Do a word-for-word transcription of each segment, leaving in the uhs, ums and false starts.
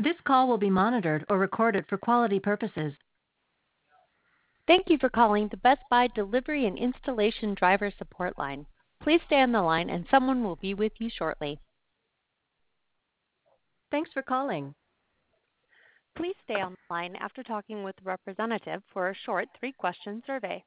This call will be monitored or recorded for quality purposes. Thank you for calling the Best Buy Delivery and Installation Driver Support Line. Please stay on the line and someone will be with you shortly. Thanks for calling. Please stay on the line after talking with a representative for a short three-question survey.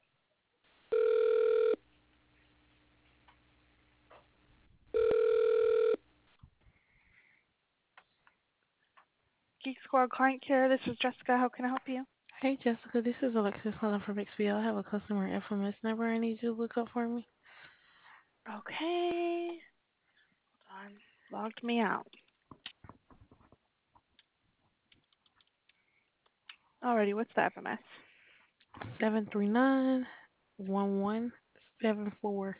Geek Squad Client Care, this is Jessica. How can I help you? Hey Jessica, this is Alexis calling from X B L. I have a customer F M S number I need you to look up for me. Okay. Hold on. Logged me out. Alrighty, what's the F M S? Seven three nine one one seven four.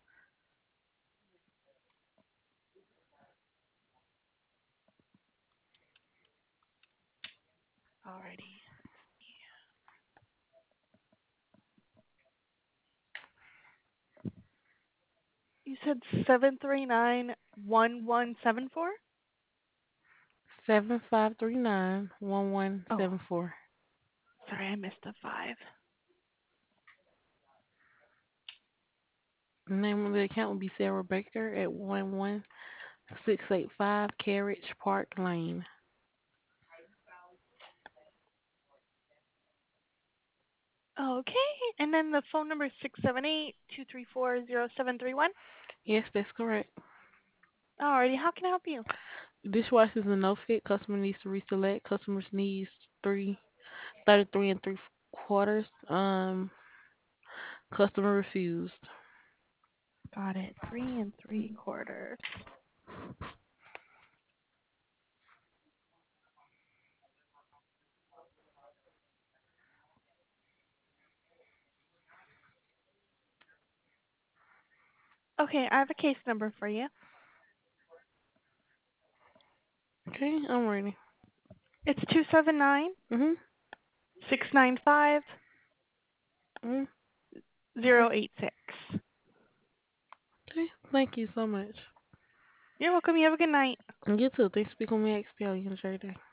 Alrighty. You said seven three nine one one seven four? Seven five three nine one one Oh, seven four. sorry, I missed a five. The name of the account will be Sarah Baker at one one six eight five Carriage Park Lane. Okay, and then the phone number is six seven eight two three four zero seven three one. Yes, that's correct. Alrighty, how can I help you? Dishwasher is a no fit. Customer needs to reselect. Customers needs three thirty three and three quarters. Um customer refused. Got it. Three and three quarters. Okay, I have a case number for you. Okay, I'm ready. It's two seven nine Mhm. six nine five Mhm. zero eight six. Okay, thank you so much. You're welcome. You have a good night. And you too. Thanks for speaking with me, X P L. You enjoy your day.